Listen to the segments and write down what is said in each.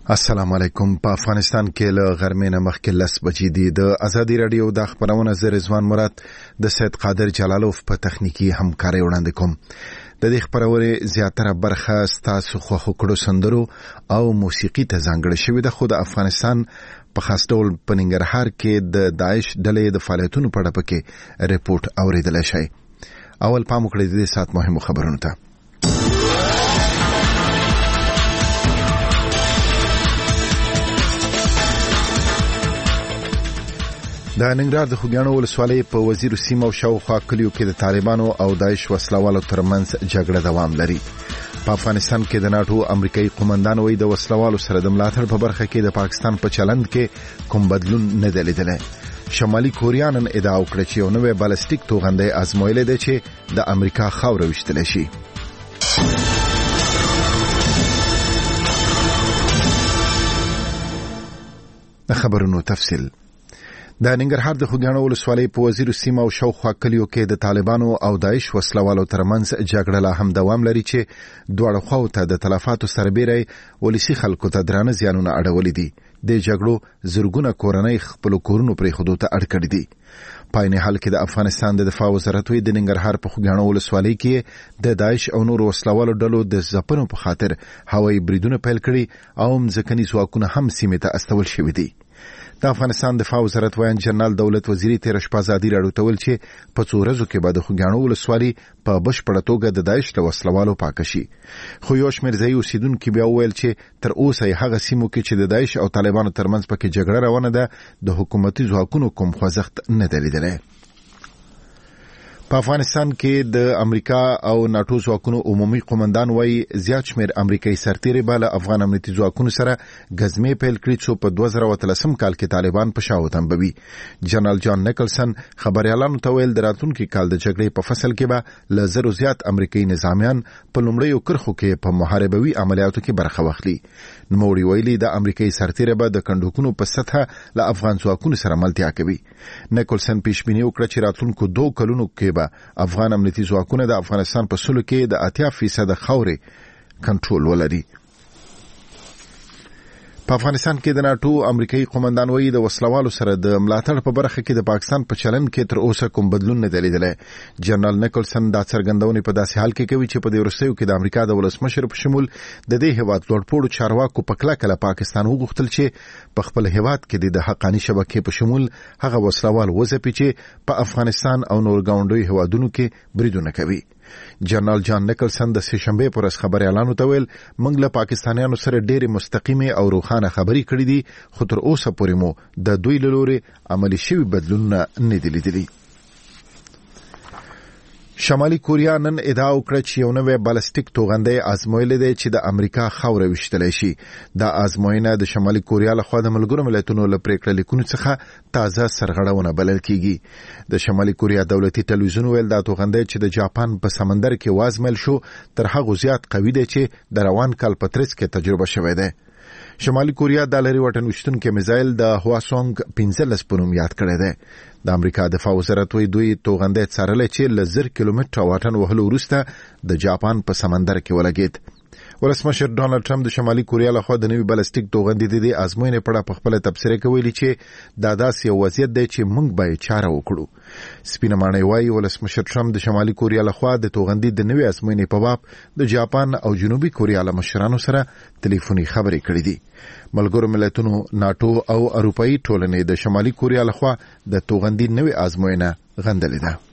السلام علیکم. په افغانستان کې له غرمې نه مخکې 10 بجې دي. د ازادي رادیو د خبرونه زه رضوان مراد د سید قادر جلالوف په تخنیکی همکاري وړاندې کوم. د دې خبرونه زیاتره برخه ستاسو خو کړو سندرو او موسیقي ته ځانګړې شوې ده، خو د افغانستان په خاص ډول په ننګرهار کې د داعش ډلې د فعالیتونو په اړه پکې ریپورت اوریدل شي. اول پام وکړئ د دې سات مهمو خبرونو ته. د ننګرهار د خوګیاڼو ولسوالۍ په وزیر سیمه او شاوخوا کلیو کې د طالبانو او داعش وسلوالو ترمنځ جګړه دوام لري. په افغانستان کې د ناتو امریکایي قومندان وایي د وسلوالو سره د ملاتړ په برخه کې د پاکستان په چلند کې کوم بدلون نه دی لیدلی. شمالي کوریا نن ادعا وکړه چې یو نوی بالستیک توغندی ازمویلی دی چې د امریکا خاوره ویشتلی شي. د خبرونو تفصیل. د ننګرهار د خوګیاڼو ولسوالۍ په وزیر سیمه او شاوخوا کلیو کې د طالبانو او داعش وسلوالو ترمنځ جګړه لا هم دوام لري چې دواړو خواو ته د تلفاتو سربېره ولسی خلکو ته درانه زیانونه اړولي دي. د جګړو زرګونه کورنۍ خپل کورونو پرې خودو ته اړ کړي دي. په عین حال کې د افغانستان د دفاع وزارت وی د ننګرهار په خوګیاڼو ولسوالۍ کې د داعش او نور وسلوالو ډلو د ځپنو په خاطر هوایي بریدونه پیل کړي او مځکني ځواکونه هم سیمې ته استول شوي دي. د افغانستان دفاع وزارت وایي جنرال دولت وزیری تیر شپه ازادي راډیو ته ویل چې په څو ورځو کې به د خوګیاڼو ولسوالۍ په بشپړه توګه د داعش له وسلوالو پاک شي. خو یو شمېر ځایي اوسیدونکي بیا وویل چې تر اوسه هغه سیمو کې چې د داعش او طالبانو ترمنځ پکې جګړه روانه ده د حکومتي ځواکونو کوم خوځښت نه دی لیدلی. په افغانستان کې د امریکا او ناتو ځواکونو عمومي قومندان وایي زیات شمېر امریکایي سرتیري به له افغان امنیتي ځواکونو سره ګزمې پیل کړي څو په 2013 کال کې طالبان په شا وتمبوي. جنرال جان نیکلسن خبريالانو ته ویل د راتلونکي کال د جګړې په فصل کې به له 1000 زیات امریکایي نظامیان په لومړیو کرښو کې په محاربوي عملیاتو کې برخه واخلي. نوموړي ویلي د امریکایي سرتیري به د کندوکونو په سطحه له افغان ځواکونو سره ملتیا کوي. نیکلسن پیشبیني وکړه چې راتلونکو 2 کلونو کې افغان امنیتي ځواکونه د افغانستان په سلو کې د 80% خاورې کنټرول ولري. په افغانستان کې د ناتو امریکایي قومندان وایي د وسلوالو سره د ملاتړ په برخه کې د پاکستان په چلند کې تر اوسه کوم بدلون نه دی لیدلی. جنرال نیکلسن دا څرګندونې په داسې حال کې کوي چې په دې وروستیو کې د امریکا د ولسمشر په شمول د دې هیواد لوړپوړو چارواکو په کلکه له پاکستان وغوښتل چې په خپل هیواد کې د حقاني شبکې په شمول هغه وسلوال وځپي چې په افغانستان او نور ګاونډیو هیوادونو کې بریدونه کوي. جنرال جان نیکلسن د سه شنبه پر ورځ خبريالانو ته ویل موږ له پاکستانیانو سره ډېری مستقیمه او روښانه خبرې کړې دي، خو تر اوسه پورې مو د دوی له لوري عملی شوی بدلونونه نه دي لیدلي. شمالي کوریا نن ادعا وکړه چې یو نوی بالستیک توغندی ازمویلی دی چې د امریکا خاوره ویشتلی شي. دا ازموینه د شمالي کوریا لخوا د ملګرو ملتونو له پریکړه لیکونو څخه تازه سرغړونه بلل کیږي. د شمالي کوریا دولتي ټلویزیون ویل دا توغندی چې د جاپان په سمندر کې وازمل شو تر هغه زیات قوي دی چې د روان کال په ترڅ کې تجربه شوی دی. شمالي کوریا د لری وطن وشتونکو میزایل د هواسونګ 15 په نوم یاد کړی دی. د امریکا دفاع وزارت وی دوی توغندی څارلی چې ل 1000 کیلومتره واټن وهلو وروسته د جاپان په سمندر کې ولګید. ولسمشر ډونالد ټرمپ د شمالي کوریا لخوا د نوي بالستیک توغندي د ازموینې په اړه په خپل تبصره کې ویلي چې دا داسې یو وضعیت دی چې موږ باید چاره وکړو. سپینه ماڼۍ وایي ولسمشر ټرمپ د شمالي کوریا لخوا د توغندي د نوي ازموینې په باب د جاپان او جنوبي کوریا له مشرانو سره ټلیفوني خبرې کړې دي. ملګرو ملتونو، ناتو او اروپאי ټولنې د شمالي کوریا لخوا د توغندي نوي ازموینه غندلې ده.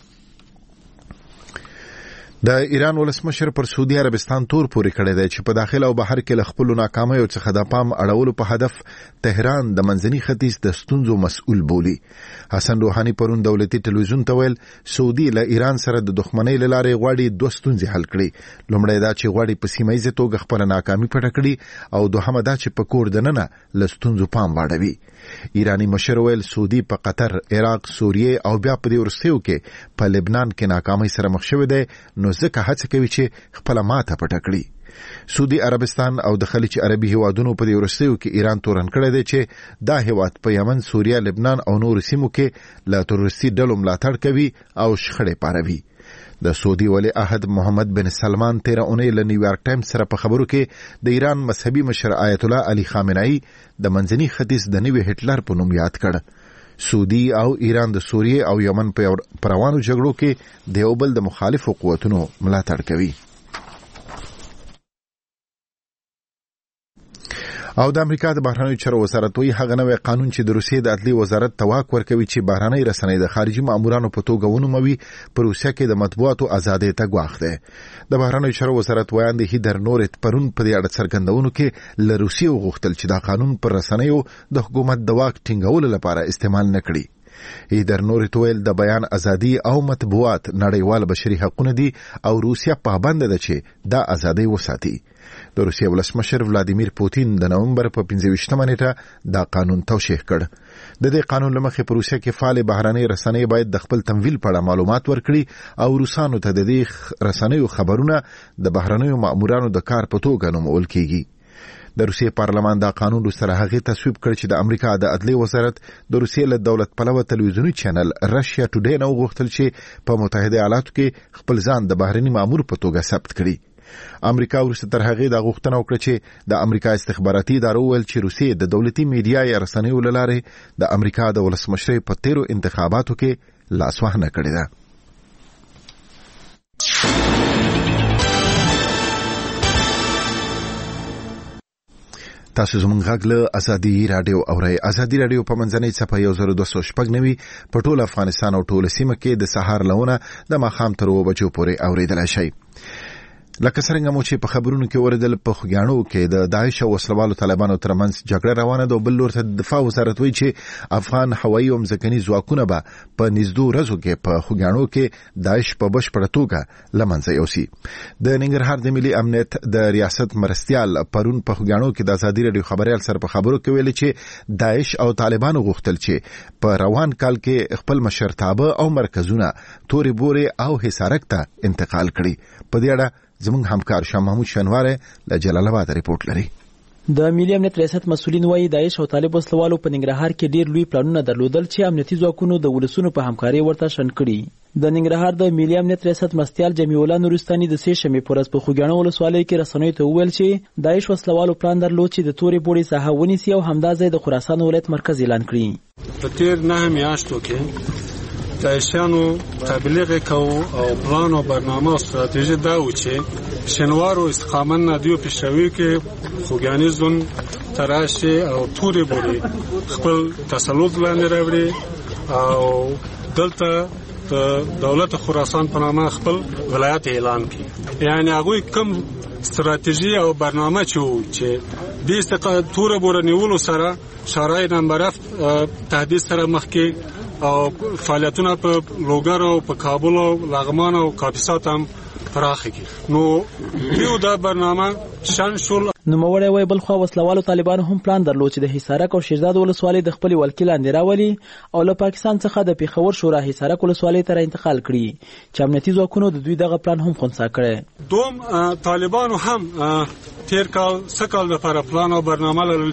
د ایران ولسمشر پر سعودي عربستان تور پورې کړی دی چې په داخل او بهر کې له خپل ناکامیو څخه د پام اړولو په هدف تهران د منځني ختیځ د ستونزو مسؤل بولي. حسن روحاني پرون دولتي ټلویزیون ته ویل سعودي له ایران سره د دښمنۍ له لارې غواړي 2 ستونزې حل کړي. لومړی دا چې غواړي په سیمه ییزه توګه خپل ناکامي پټه کړي او دوهمه دا چې په کور دننه له ستونزو پام واړوي. ایرانی مشر ویل سعودي په قطر، عراق، سوریه او بیا په دې ورستیو کې په لبنان کې ناکامۍ سره مخ شوی دی، نو ځکه هڅه کوي چې خپل ماته پټه کړي. سعودي عربستان او د خلیج عربي هیوادونو په دې ورستیو کې ایران تورن کړی دی چې دا هیواد په یمن، سوریه، لبنان او نور سیمو کې له تروریستي ډلو ملاتړ کوي او شخړې پاروي. د سعودي ولی عهد محمد بن سلمان 13 اونۍ له نیویارک ټایمز سره په خبرو کې د ایران مذهبي مشر آیت الله علي خامنه‌ای د منځني ختیځ د نوي هټلر په نوم یاد کړ. سعودي او ایران د سوریې او یمن په روانو جګړو کې د یو بل د مخالفو قوتونو ملاتړ کوي. او د امریکا د بهرنیو چارو وزارت وایي هغه نوې قانون چې د روسیې د عدلي وزارت ته واک ورکوي چې بهرنۍ رسنۍ د خارجي مامورانو په توګه ونوموي په روسیه کې د مطبوعاتو ازادۍ ته ګواښ دی. د بهرنیو چارو وزارت وایي هیدر نورت پرون په دې اړه څرګندونو کې له روسیې وغوښتل چې دا قانون پر رسنیو د حکومت د واک ټینګولو لپاره استعمال نه کړي. هیدر نورت ویل د بیان ازادي او مطبوعات نړیوال بشري حقوق دي او روسیه پابند ده چې دا ازادي وساتي. د روسیې ولسمشر ولادیمیر پوتین د نومبر په 25مه نیټه دا قانون توشیح کړ. د دې قانون لمخې په روسیه کې فعال بهرنۍ رسنۍ باید د خپل تمویل په اړه معلومات ورکړي او روسانو ته د دې رسنیو خبرونه د بهرنیو مامورانو د کار په توګه نومول کیږي. د روسیې پارلمان دا قانون سره هغه تصویب کړ چې د امریکا د عدلي وزارت د روسیې له دولت پلوه تلویزیونی چینل راشیا ټوډے نو غوښتل چې په متحده ایالاتو کې خپل ځان د بهرني مامور په توګه ثبت کړي. امریکا ورسته تر هغه د غوښتنه وکړه چې د امریکا استخباراتي ادارو ول چې روسیې د دولتي میډیا یا رسنیو لاره د امریکا د ولسمشر په تیرو انتخاباتو کې لاسوهنه کړې ده. تاسو زموږ غږ له ازادي رادیو اورئ. ازادي رادیو په منځنۍ صفحه 1290 په ټول افغانستان او ټول سیمه کې د سهار لونه د ماښام تر 2 بجو پورې اوریدلای شئ. لکه څنګه مو چې په خبرونو کې اوریدل په خوګیاڼو کې د داعش او وسلوالو طالبانو ترمنځ جګړه روانه ده. بل لور ته دفاع وزارت وایي چې افغان هوایي او ځمکني ځواکونه به په نږدې ورځو کې په خوګیاڼو کې داعش په بشپړه توګه له منځه یوسي. د ننګرهار د ملي امنیت د ریاست مرستیال پرون په خوګیاڼو کې د ازادي رادیو خبريال سره په خبرو کې ویلي چې داعش او طالبانو غوښتل چې په روان کال کې خپل مشرتابه او مرکزونه تورې بورې او حصارک ته انتقال کړي. په دې اړه زموږ همکار شاه محمود شنواره له جلال آباد ریپورت لري. د ملي امنیت ریاست مسؤلین وایي داعش او طالب وسلوالو په ننګرهار کې ډیر لوی پلانونه درلودل چې امنیتي ځواکونو د ولسونو په همکاري ورته شنډ کړي. د ننګرهار د ملي امنیت ریاست مرستیال جمیع الله نورستاني د 3 شنبې په ورځ په خوګیاڼو ولسوالۍ کې رسنیو ته وویل چې داعش وسلوالو پلان درلود چې د تورې بورې ساحه ونیسي او همدا ځای د خراسان ولایت مرکز اعلان کړي. په تیر 9 میاشتو کې داعشیانو تبلیغ کو او پلان او برنامه او استراتیژي دا و چې شنوار او استقامت نه دیو پیشروي کې خوګیانی زون تراشه او تورې بوري خپل تسلط لاندې راوړي او دلته د دولت خراسان په نامه خپل ولایت اعلان کړي. یعنی هغه کوم استراتیژي او برنامه چې د استقامت تورې بوري نیولو سره شورای نمبر تهدید سره مخ کې او فعالیتونه په لوګر او په کابل او لغمان او کاپیسات هم پراخه کی. نو یو دا برنامه شان شول. نو موړی وای بل خو وسلوالو طالبانو هم پلان درلود چې د حصارک او شیرزاد ولسوالۍ د خپل ولکیل اندې راولي او له پاکستان څخه د پیښور شورا حصارک ولسوالۍ ته انتقال کړي چې امنیتي ځواکونو د دوی دغه پلان هم خنثی کړي. دوم طالبانو هم تیر کال سکهال لپاره پلان او برنامه لرل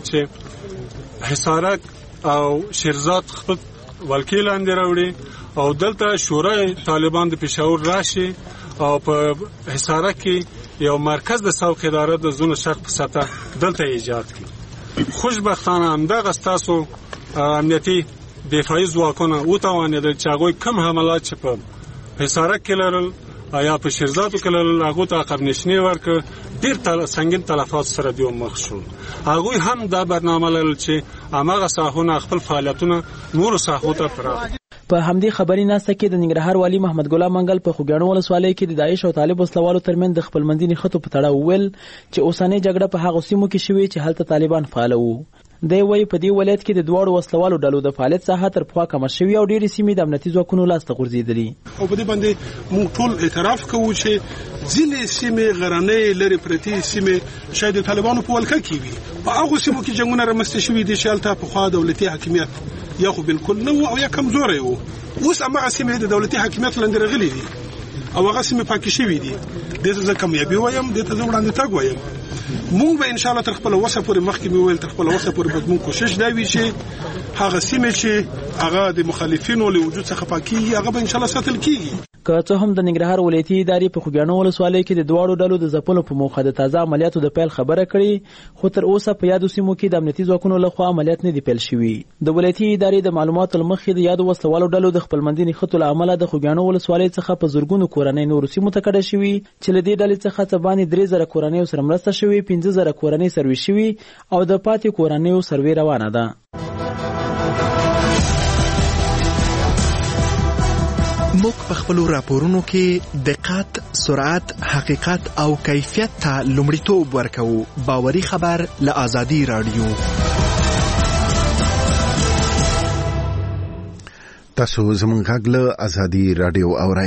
چې حصارک او شیرزاد خپل ولکیل اندې راوړي او دلته شورای طالبان د پېښور راشي او په حصارک کې یو مرکز د سوق اداره د زون شرق په سطح دلته ایجاد کړي. خوشبختانه همدغه ستاسو امنیتي دفاعي ځواکونه وتوانېدل چې هغوی کم حملات چې په حصارک کې لرل یا په شیرزادو کې لرل هغو ته عقب نشیني ورکړه. ډېر سنګین تلفات سره دیو مخ شول. هغوی هم دا برنامه لرل چې هماغه ساحونه خپل فعالیتونه نورو ساحو ته پراخ. په همدې خبري ناسته کې د ننګرهار والی محمد ګلام منګل په خوګیاڼو ولسوالۍ کې د داعش او طالب وسلوالو ترمن د خپلمندي خطو په تړاو ویل چې اوسنۍ جګړه په هغه سیمو کې شوې چې هلته طالبان فعال وو. دی وایي په دې ولایت کې د دوړو وسلوالو ډلو د فعالیت ساحه تر پخوا کمه شوې او ډېرې سیمې د امنیتي ځواکونو لاسته غورځېدلي. او په دې باندې موږ ټول اعتراف کوو چې ځینې سیمې غرنۍ لرې پرتې سیمې شاید د طالبانو په ولکه کې وي. په هغو سیمو کې جنګونه رامنځته شوي دي چې هلته پخوا دولتي حاکمیت یا خو بالکل نه و او یا کمزوری و. اوس هماغه سیمې د دولتي حاکمیت لاندې راغلي دي او هغه سیمې پاکې شوي دي. دې ته زه کامیابي وایم، دې ته زه وړاندې تګ وایم. مونږ به ان شاء الله تر خپل وسه پورې مخکې مې ویل تر خپل وسه پورې به مونږ کوشش دا وي چې هغه سیمې چې هغه د مخالفینو له وجود څخه پاکي هغه به ان شاء الله ساتل کیږي. که څه هم د ننګرهار ولایتي ادارې په خوږیاڼو ولسوالۍ کې د دواړو ډلو د ځپلو په موخه د تازه عملیاتو د پیل خبره کړې، خو تر اوسه په یادو سیمو کې د امنیتي ځواکونو لخوا عملیات نه دي پیل شوي. د ولایتي ادارې د معلوماتو له مخې د یادو وسلوالو ډلو د خپلمنځي نښتو له امله د خوږیاڼو ولسوالۍ څخه په زرګونو کورنۍ نورو سیمو ته کډه شوي، چې له دې ډلې څخه څه باندې 3000 کورنۍ سره مرسته شوي، 15000 کورنۍ سروې شوي او د پاتې کورنۍ سروې روانه ده. موږ په خپلو راپورونو کې دقت، سرعت، حقیقت او کیفیت ته لومړیتوب ورکوو. باوري خبر له آزادي رادیو. تاسو زموږ غږ له آزادي رادیو اورئ.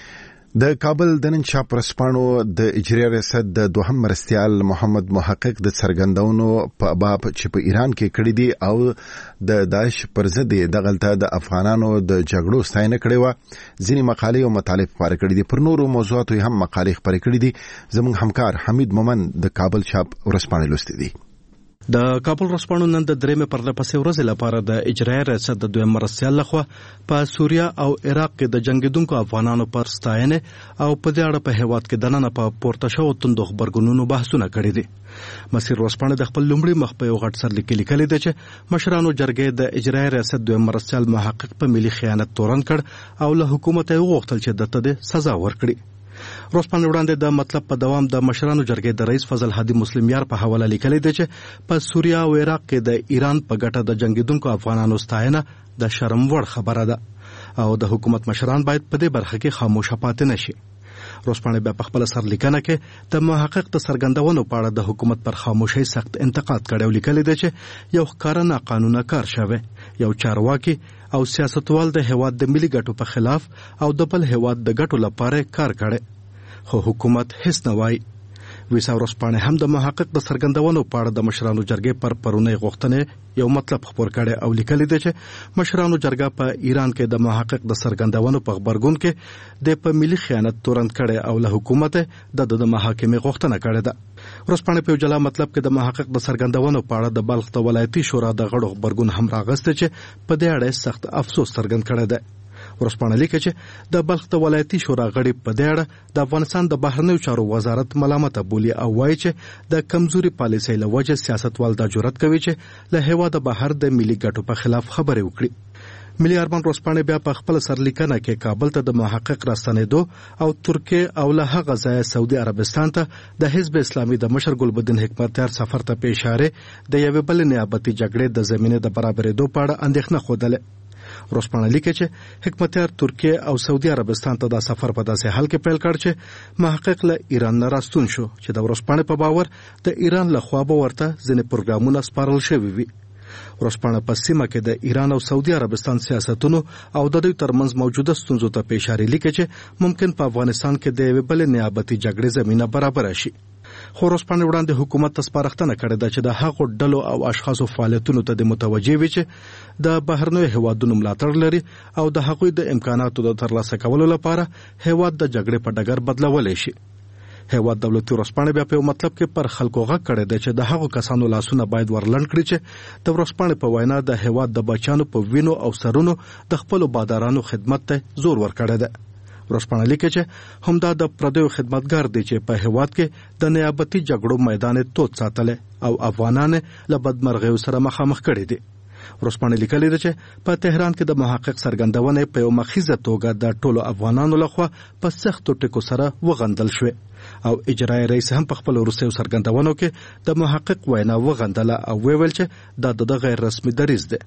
د کابل د نن شاپ ورځپاڼو د اجرایه ریاست د دوهم مرستیال محمد محقق د څرګندونو په باب چې په ایران کې کړي دي او د داعش پر ضد دغلته د افغانانو د جګړو ستاینه کړې وه، ځینې مقالې او مطالب خپاره کړي دي. پر نورو موضوعاتو هم مقالې خپاره کړي دي. زموږ همکار حمید مومن د کابل شاپ ورځپاڼې لوستې دي. د کابل ورځپاڼو نن د درېمې پرلهپسې ورځې لپاره د اجرایه ریاست د دویم مرستیال لخوا په سوریه او عراق کې د جنګېدونکو افغانانو پر ستاینې او په دې اړه په هېواد کې دننه په پورته شوو توندو خبرګونونو بحثونه کړي دي. مسیر ورځپاڼه د خپل لومړي مخ په یو غټ سرلیک لیکلي ده چې مشرانو جرګې د اجرایه ریاست دویم مرستیال محقق په ملي خیانت تورن کړ او له حکومت یې وغوښتل چې دته د سزا ورکړي. روسپان وړاندې د مطلب په دوام د مشرانو جرګې د رئیس فضل هادي مسلمیار په حواله لیکلي دی چې په سوریه او عراق کې د ایران په ګټه د جنگیدونکو افغانانو ستاینه د شرم وړ خبره ده او د حکومت مشران باید په دې برخه کې خاموشه پاتې نشي. روسپانې بیا په خپل سرلیکنه کې د محقق د څرګندونو په اړه د حکومت پر خاموشۍ سخت انتقاد کړی او لیکلي دی چې یو ښکاره ناقانونه کار شوی، یو چارواکي او سیاستوال د هیواد د ملي ګټو په خلاف او د بل هیواد د ګټو لپاره کار کړي، خو حکومت هیڅ نه وایي. ویسا ورځپاڼې هم د محقق د څرګندونو په اړه د مشرانو جرګې پر پرونی غوښتنې یو مطلب خپور کړی او لیکلي دی چې مشرانو جرګه په ایران کې د محقق د څرګندونو په خبرګون کې د په ملي خیانت تورن کړي او له حکومت د محاکمې غوښتنه کړې ده. ورځپاڼې په جلا مطلب کې د محقق د څرګندونو په اړه د بلخ د ولایتي شورا د غړو خبرګون هم راغسته چې په دې اړه سخت افسوس څرګند کړی دی. ورځپاڼه لیکي چې د بلخ د ولایتي شورا غړي په دې اړه د افغانستان د بهرنیو چارو وزارت ملامته بولي او وایي چې د کمزوري پالیسۍ له وجې سیاستوال دا جرأت کوي چې له هېواده بهر د ملي ګټو په خلاف خبرې وکړي. ملي ارمان ورځپاڼې بیا په خپل سرلیکنه کې کابل ته د محقق راستنېدو او ترکیه او له هغه ځایه سعودي عربستان ته د حزب اسلامي د مشر ګلبدین حکمتیار سفر ته په اشاره د یوې بلې نیابتي جګړې د زمینې د برابرېدو په اړه اندېښنه ښودله. روسپاڼه لیکي چې حکمتیار ترکیه او سعودي عربستان ته دا سفر په داسې حال کې پیل کړ چې محقق له ایران نه راستون شو چې د روسپاڼه په باور د ایران له خوا به ورته ځینې پروګرامونه سپارل شوي وي. روسپاڼه په سیمه کې د ایران او سعودي عربستان سیاستونو او د دوی ترمنځ موجوده ستونزو ته په اشاره لیکي چې ممکن په افغانستان کې د یوې بلې نیابتي جګړې زمینه برابره شي. خو روسپاڼې وړاندې حکومت ته سپارښتنه کړې ده چې د هغو ډلو او اشخاصو فعالیتونو ته د متوجه وي چې د بهرنیو هیوادونو ملاتړ لري او د هغوی د امکاناتو د ترلاسه کولو لپاره هیواد د جګړې په ډګر بدلولی شي. هیواد دولتي ورځپاڼې بیا په یو مطلب کې پر خلکو غږ کړی دی چې د هغو کسانو لاسونه باید ورلنډ کړي چې د ورځپاڼې په وینا د هیواد د بچیانو په وینو او سرونو د خپلو بادارانو خدمت ته زور ورکړی دی. ورځپاڼه لیکي چې همدا د پردیو خدمتګار دی چې په هیواد کې د نیابتي جګړو میدان تود ساتلی او افغانان له بدمرغیو سره مخامخ کړي دي. ورځپاڼه لیکلي ده چې په تهران کې د محقق څرګندونې په یو مخیزه توګه د ټولو افغانانو لخوا په سختو ټکو سره وغندل شوې او اجرایي رئیس هم په خپل وروستیو څرګندونو کې د محقق وینا وغندله او ویل چې دا د غیر رسمي دریځ دی.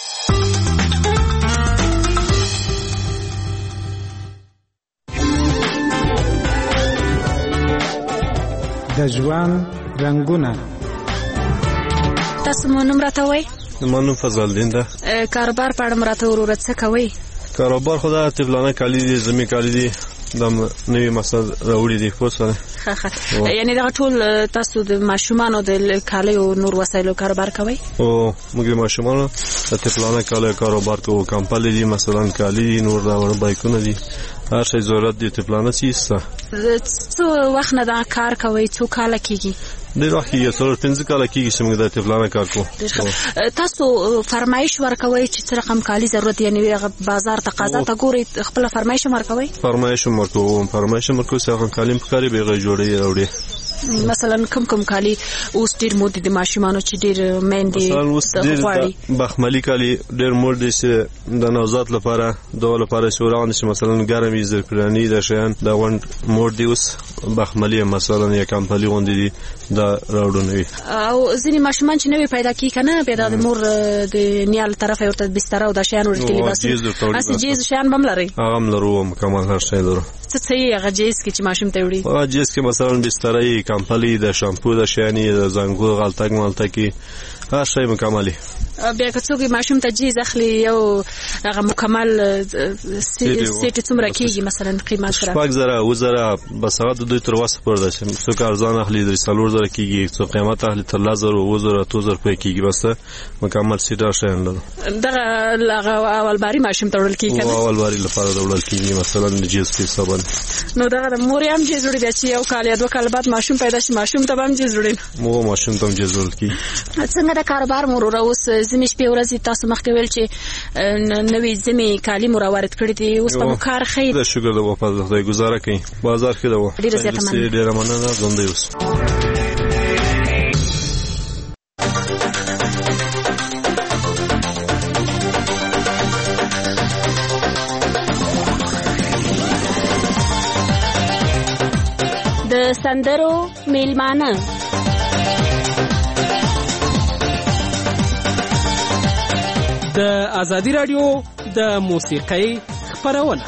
د ژوند رنګونه. تاسو مو نوم راته وایئ؟ زما نوم فضل الدین ده. کاروبار په اړه مو راته وروره څه کوئ؟ کاروبار خو دا طفلانه کالي دي، زمي کالي دي، دا نوي مسل راوړي دي پوه سره. یعنی دا ټول تاسو د ماشومانو د کالیو نور وسایلو کاروبار کوئ؟ او موږ د ماشومانو د طفلانه کالیو کاروبار کوو. کمپل دي مثلا کالي، نور دا بایکونه دي، هر شی ضرورت دي طفلانه سیسته. څو وخت نه دا کار کوئ؟ څو کاله کېږي؟ ډېر وخت یې 4-5 کاله کېږي چې موږ د طفلانه کار کوو. تاسو فرمایش ورکوئ چې څه رقم کالي ضرورت یعنی بازار تقاضا ته ګورئ خپل فرمایش ورکوئ؟ فرمایش ورکوو چې هغه کالي پکاري به یې جوړوي راوړي. مثلا کم کالي اوس ډېر مود دي ماشومانو چې ډېر میندې غواړي بخملي کالي ډېر مود دي چې د نوزاد لپاره لپاره شوران چې مثلا ګرمي زرپرانی د شیان د وند مود دي اوس بخملي مثلا یا کمپلي غوندي دي دا راوړونوي. او ځینې ماشومان چې نوې پیدا کی کنه پیدا د مور د نیال طرف ورته بستر او د شیان ورته لباس اسی جیز شیان بم لري هغه هم لرو مکمل هر شی لرو. څه یې هغه جیز کې چې ماشوم ته وړي هغه جیز کې مثلا بسترې کمپلي د شامپو د شیانی د زنګو غلطک مالتکی هر شی مکملي. بیا که څوک ماشوم ته جیز اخلي یو هغه مکمل سیټ څومره کېږي مثلا قیمت سره 5000 وزره بس هغه د دوی تر واسه پر ده چې څوک ارزان اخلي د 4000 کېږي څوک قیمت اخلي تر 1000 وزره 2000 په کېږي بس مکمل سیټ شین ده. دغه اول باری ماشوم ته وړل کېږي اول باری لپاره وړل کېږي مثلا د جیز کې سبن نو دغه د مور هم جیز وړي چې یو کال یا 2 کال بعد ماشوم پیدا شي ماشوم ته هم جیز وړي مو ماشوم ته جیز وړل کی. څنګه د کاروبار مور اوس زمي شپې ورځې تاسو مخکې ویل چې نوې زمي کالي وارد کړی دي اوس په کار خیر د شکر د واپس د گزاره کوي بازار کې دا ډیره مننه زنده اوس. د سندرو میلمانه د ازادي رادیو د موسیقۍ خپرونه.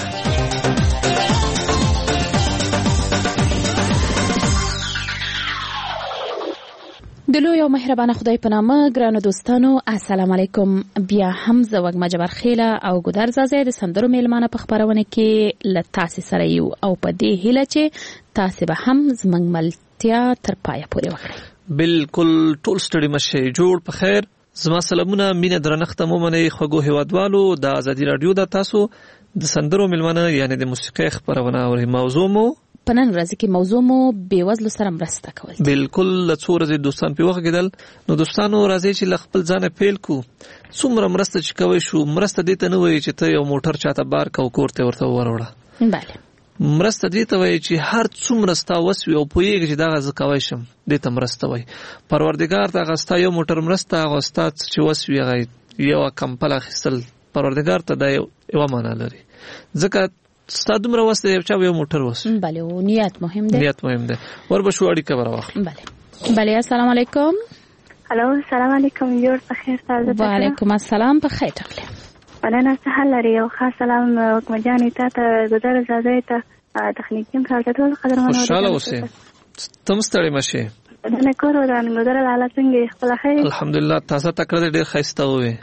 د لوی او مهربانه خدای په نامه ګرانو دوستانو السلام علیکم. بیا هم زه وږمه جبرخیله او ګودر زازه د سندرو میلمانه په خپرونه کې له تاسې سره یو او په دې هیله چې تاسې به هم زموږ ملتیا تر پایه پورې وکړئ. بالکل ټول ستړي مشه جوړ په خیر. زما سلامونه مینه درنښت مو منئ خوږو هیوادوالو د ازادي رادیو د تاسو د سندرو میلمانه یعنی د موسیقۍ خپرونه او موضوع مو په نن ورځ کې موضوع مو بېوزلو سره مرسته کول. بالکل څو ورځې دوستان په وغږېدل نو دوستانو راځي چې له خپل ځانه پیل کو څومره مرسته چې کوی شو مرسته دې ته نه وایي چې ته یو موټر چاته بار کو کور ته ورته وروړه. بله مرسته دې ته وایي چې هر څومره ستا وس وي او پوهېږي چې دغه زه کوی شم دې ته مرسته وایي. پروردګار ته هغه ستا یو موټر مرسته هغه ستا چې وس وي هغه یو کمپل اخیستل پروردګار ته دا یوه معنا لري ځکه ستا دومره وس دی یو چا یو موټر وس. بله او نیت مهم دی. نیت مهم دی. وربشو اړیکه به راواخلو. بله السلام علیکم. الو السلام علیکم جوړ په خیر تاسو ته. وعلیکم السلام په خیر تغلی. مننه سهار لري او خاص سلام وکم جانې ته ګذر زازه ته تخنیکیم کارته ټول قدرمنو. خوشاله اوسئ. تم ستړي مشه. نه کورو دا ګذر لاله څنګه خپل خیر. الحمدلله تاسو تکړه ډیر خسته وې.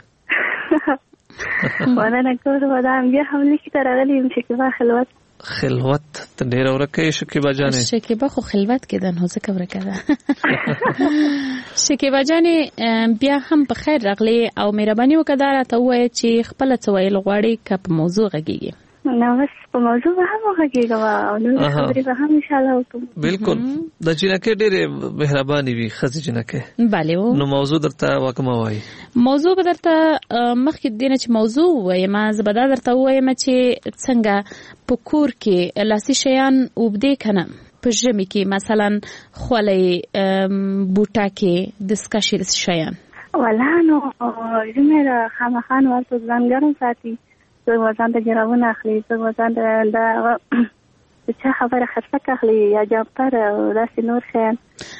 مننه کورو دا هم هم لیکي تر غلي شکیبا خلوت ته ډیر ورکه شکیبا جانې. شکیبا خو خلوت کېدن هو څه ورکه ده. شکیبا جانې بیا هم په خیر راغلی او مهرباني وکړه ته وایي چې خپل څه ویل غواړي که په موضوع غږیږي. نو بس په موضوع هم غږیږي او نو خبرې به هم ان شاء الله وکړو. بالکل د جنکه ډېر مهرباني وي خزي جنکه. بله نو موضوع درته وکما وایي. موضوع به درته مخکې دینه چې موضوع وایم زه به درته وایم چې څنګه په کور کې لاسي شیان وبدې کنه په ژمي کې مثلا خولې بوټاکې دسکشل شیان ولا نو ژمي را خامخان ورته ځانګړم ساتي څو وزن ته جرابونه اخلي څو وزن د چې خبره خرڅه اخلي یا جامپر او داسې نور شیان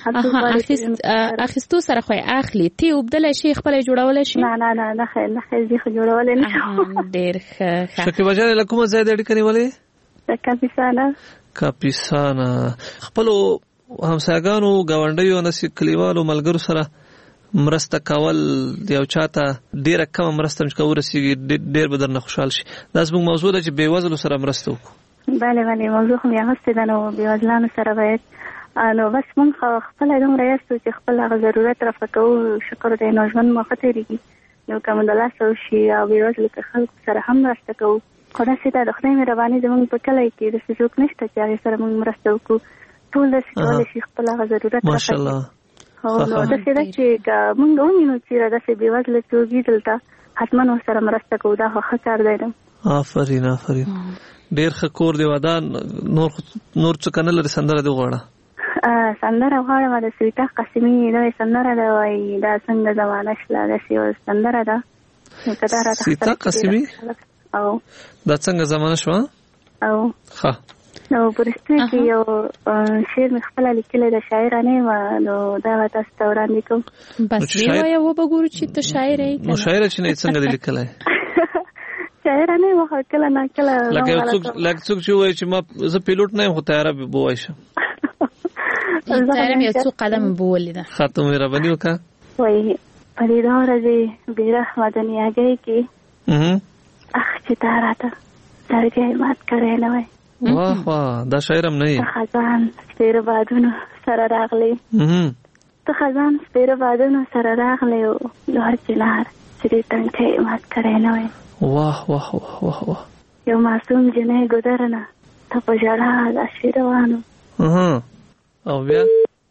اخیستو سره خو اخلي تی وبدل شي خپل جوړول شي. نه خیر زی خو جوړول نه ډېر ښه. شکیبا جان له کومه ځای د اړیکې نیولې؟ کاپیسانا. خپلو همسایګانو ګاونډیو نسی کلیوالو ملګرو سره مرسته کول یو چاته ډیره کم مرسته چې ورسیږي ډیر به درنه خوشحال شي. دا زموږ موضوع ده چې بېوزلو سره مرسته وکړو. بله موضوع خو مې هغسې ده نو بېوزلانو سره باید نو بس مونږ خپله دومره یاستو چې خپل هغه ضرورت رفع کوو شکر دی نو ژوند مو ښه تېرېږي نو که مو د لاسه وشي او بېوزلو که خلکو سره هم مرسته کوو خو داسې ده د خدای مهرباني زموږ په کلی کې داسې څوک نشته چې هغې سره مونږ مرسته وکړو ټول داسې کولی شي خپل هغه ضرورت رفع ماشاءالله او نو د څه د چې موږ وینو چې د څه بیوزله توګي دلته حتمن سره مرسته کوو دا ښه کار دی. آفرین ډیر ښه کور دی ودان. نور څه کنه لري سندره دی غواړه سندره غواړم د سویتا قاسمي دا سندره دا وای دا څنګه زمانه شله د سی سندره ده سویتا قاسمي او دا څنګه زمانه شو او ها نو پرسته کې یو شعر مخفل لیکل د شاعرانه نو دا تاسو ته وړاندې کوم. بس دی وای و بګورو چې ته شاعر یې نو شاعر چې نه څنګه لیکلای شاعرانه وه کله نه کله لکه څوک چې وای چې ما زه پیلوټ نه یم خو طیاره به بوای شم طیاره مې څو قدم بولې ده خاطر مې ربني وکا وای په دې ورځې بیرحمه دنیاګۍ کې اخ چې تاراته درګې مات کړې نه وای. واه واه دا شاعرم نه یې. خزان سپیره بادونو سره راغلی ته خزان سپیره بادونو سره راغلی او لوړ چنار چې دې تنګې مات کړې نه وای. واه واه واه واه واه یو معصوم جنې ګدرنه ته په ژړا د شیروانو او بیا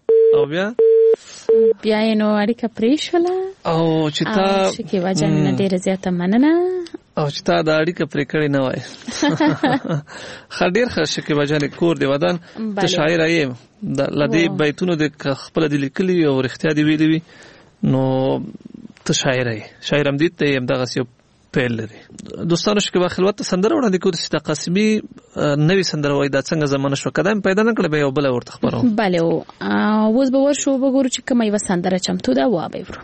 یې نو اړیکه پرېښوله او چې تا شکیبا جان نه ډېره زیاته مننه او چې تا دا اړیکه پرې کړې نه وای. ښه ډېر ښه شکیبا جانې کور دی ودان ته شاعره یې له دې بیتونو د خپله دې لیکلي او رښتیا دې ویلي وي نو ته شاعره یې شاعر همدید ته یې همدغسې یو پیل لري. دوستانو شکیبا خلوت ته سندره وړاندې کوو د سویتا قاسمي نوې سندره وایي دا څنګه زمانه شوه که دا مې پیدا نه کړه بیا یو بله ورته خپروم. بله اوس به ورشو وګورو چې کومه یوه سندره چمتو ده وابه ورو.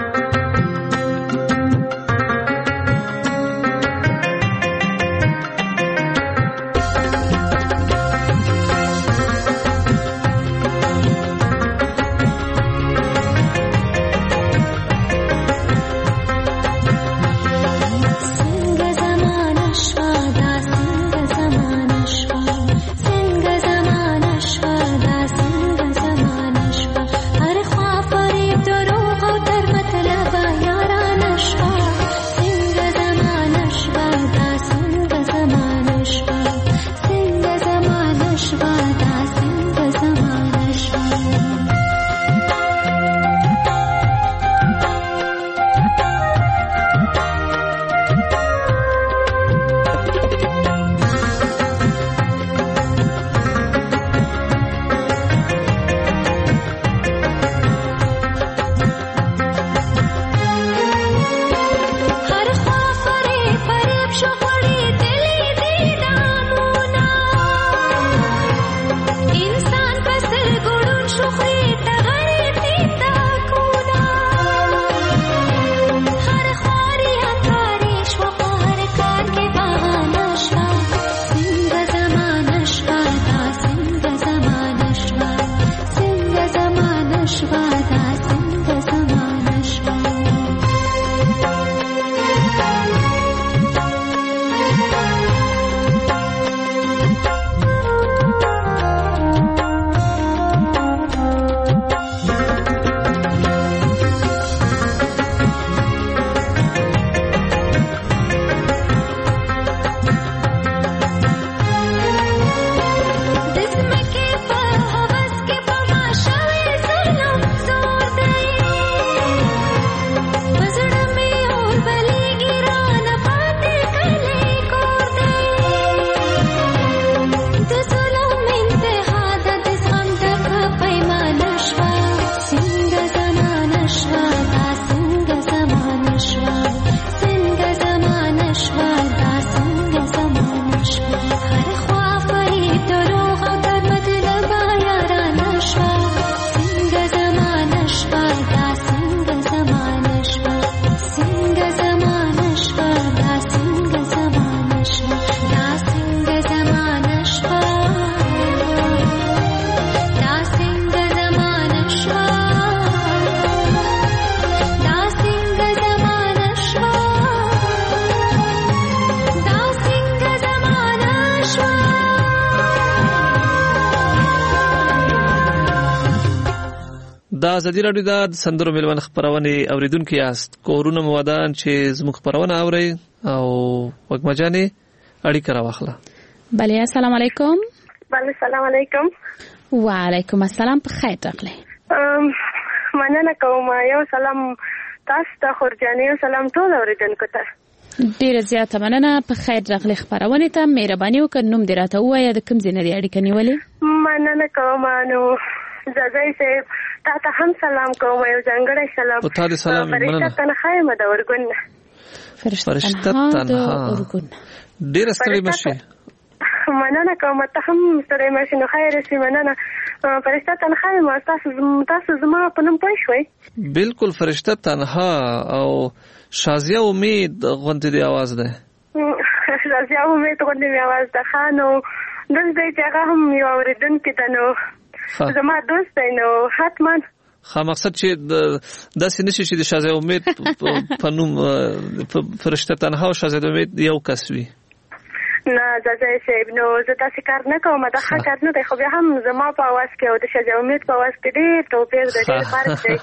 د ازادي راډیو د سندرو ملون خبرونه اوریدونکو یاست کورونه مودان چې زموږ خبرونه اوري او وګمجانې اړیکه راوخله. بله السلام علیکم. بله السلام علیکم. و علیکم السلام په خیر راغلی. مننه کوم. یو سلام تاسو ته خورجانې، یو سلام ټول اوریدونکو ته. ډیره زیاته مننه. په خیر راغلی خبرونه ته. مهرباني وکړه نوم دې راته ووایه، د کوم ځای نه دې اړیکه نیولې؟ مننه کوم. نو زازای صاحب تا ته هم سلام کوم، یو ځانګړی سلام. په تا دې سلام. مننه. فرشته تنها یم د اورګون نه. فرشته تنها د اورګون. ډیره ستړي مشي. مننه کوم. ته هم ستړي مشي. نو خیر سي. مننه. فرشته تنها یم. تاسو زما په نوم پوه شوئ؟ بالکل فرشته تنها او شازیه امید غونډې دی आवाज ده. شازیه امید غونډې دی आवाज ده. خانو دلته چې هغه هم یو اوریدونکو ته نو زما دوست دی، نو حتما مقصد چې داسې نشي چې د شازیه امید په نوم فرشته تنها او شازیه امید یو کس وي. نه زازای صاحب، نو زه داسې کار نه کوم. دا ښه کار نه دی، خو بیا هم زما په اواز کې او د شازیه امید په اواز کې ډېر توپیر دی، ډېر فرق دی.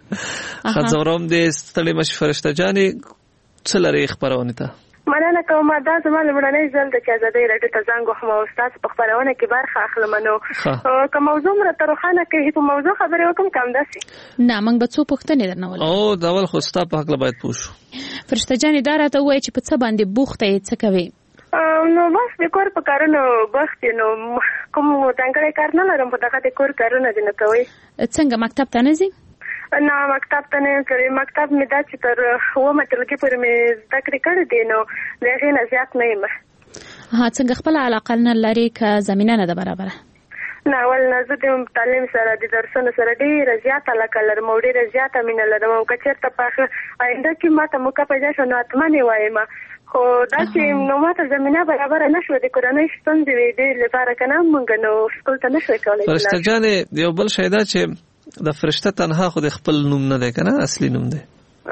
ښځوروم دې ستړې مشي فرشته جانې. څه لرې خپرونې ته؟ مننه کوم. دا زما لومړنی ځل دی چې ازادۍ راډیو ته زنګ وهم او ستاسو په خپرونه کې برخه اخلم. نو که موضوع مو راته روښانه کړي، په موضوع خبرې وکړم که همداسې؟ نه، موږ به څو پوښتنې درنه ولرو. او د اول خو ستا په هکله باید پوه شو. فرشته جانې دا راته ووایه چې په څه باندې بوخته یې، څه کوې؟ نو بس د کور په کارونو بوخت یم. نو کوم ځانګړی کار نه لرم، په دغه د کور کارونه دې نه کوئ. څنګه مکتب ته نه ځې؟ نه مکتب ته نه یم تللی. مکتب مې دا چې تر 9مه ټولګي پورې مې زده کړې کړې دي، نو د هغې نه زیات نه یم. څنګه خپله علاقه نه لرې که زمینه نه ده برابره؟ نه اول نه، زه د تعلیم سره د درسونو سره ډېره زیاته علاقه لرم او ډېره زیاته مینه لرم. او که چېرته په آینده کې ماته موقع پیدا شوه نو حتما یې وایم. خو دا چې نو ماته زمینه برابره نه شوه، د کورنۍ ستونزې وې دې لپاره که نه موږ نو سکول ته نه شوی کولی. فرشته جانې یو بل شی دا چې د فرشته تنها خو د خپل نوم نه دی که نه، اصلي نوم دی.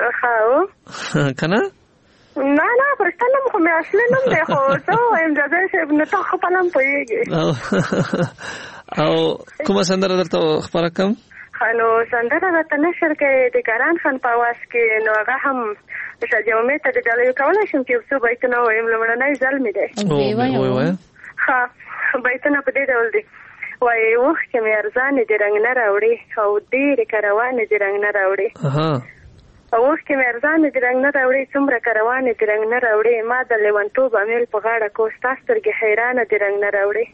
ښه که نه؟ نه فرشته نوم خو مې اصلي نوم دی، خو څه ووایم جزای صاحب، نو ته خو په نوم پوهېږې. او کومه سندره درته خپره کړم؟ نو سندره راته نشر کوې د ګران خان په اواز کې. نو هغه هم شازیه امید ته د ډالۍ کولی شم چې یو څو بیتونه ووایم. لومړنی ځل مې دی. ښه بیتونه په دې ډول دي. وایي اوښکې مې ارزانې د رنګ نه راوړې او ډېرې کروانې د رنګ نه راوړې. اوښکې مې ارزانې د رنګ نه راوړې، څومره کروانې د رنګ نه راوړې. ما د لیونتوب امیل په غاړه کو، ستا سترګې حیرانه د رنګ نه راوړې.